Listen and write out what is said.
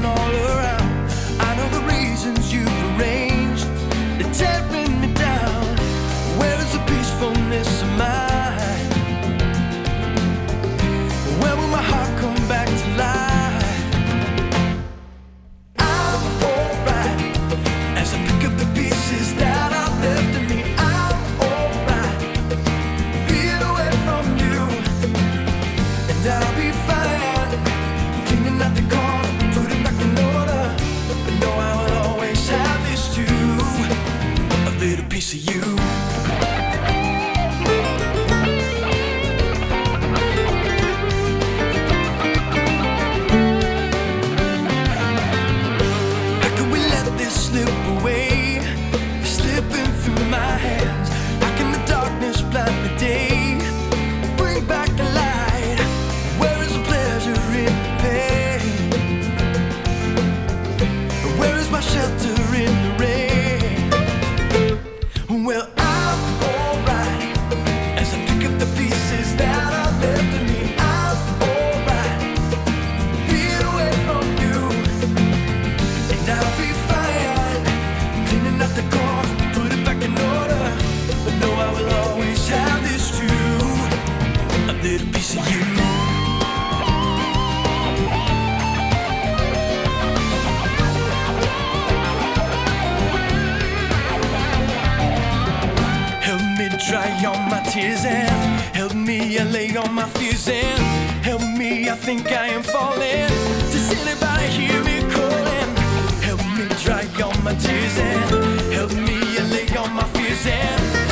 falling all around. I know the reasons you've arranged, they're tearing me down. Where is the peacefulness of mine? Where will my heart come back to life? I'm alright as I pick up the pieces that are left of me. I'm alright being away from you, and I'll be fine cleaning out the corner, putting back in order. But know I will always have this too, a little piece of you. Slip away, slipping through my hands. How can the darkness blind the day? Bring back the light. Where is the pleasure in the pain? Where is my shelter in the rain? Well, I'm alright as I pick up the pieces that are left of me. I'm alright being away from you, and I'll be the corner, put it back in order. But know I will always have this too, a little piece of you. Help me dry all my tears and help me allay all my fears and help me, I think I am falling. Does anybody hear me calling? Help me dry all my tears and help me allay all my fears and